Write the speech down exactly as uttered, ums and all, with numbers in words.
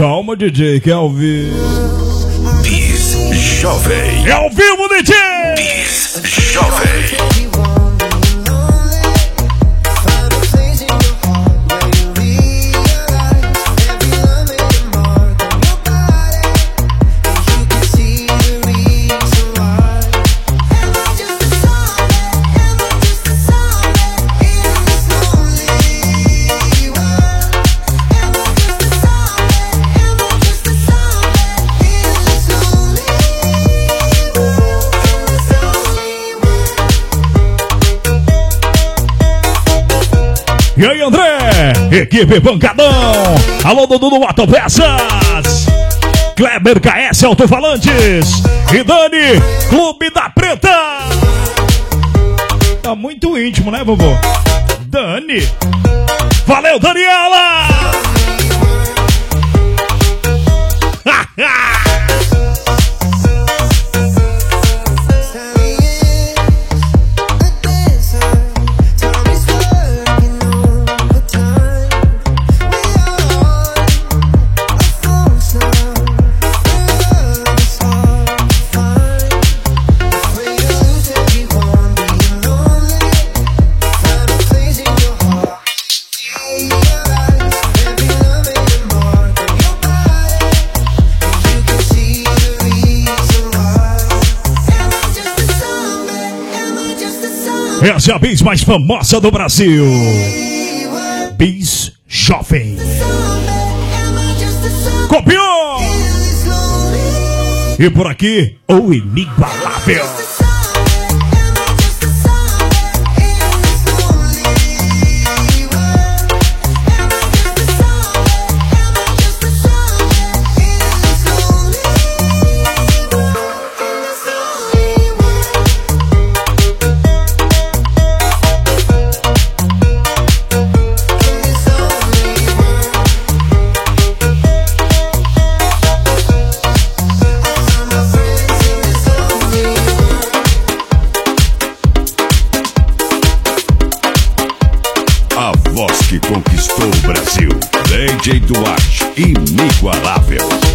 Calma, D J, que é ao vivo. Bis Jovem. É ao vivo, D J. Bis Jovem. E aí, André? Equipe Pancadão. Alô, Dudu do Autopeças. Kleber K S Altofalantes. E Dani, Clube da Preta. Tá muito íntimo, né, vovô? Dani. Valeu, Daniela. Essa é a bis mais famosa do Brasil. Bis Jovem. Copiou! E por aqui, o inigualável. Voz que conquistou o Brasil. D J Duarte, inigualável.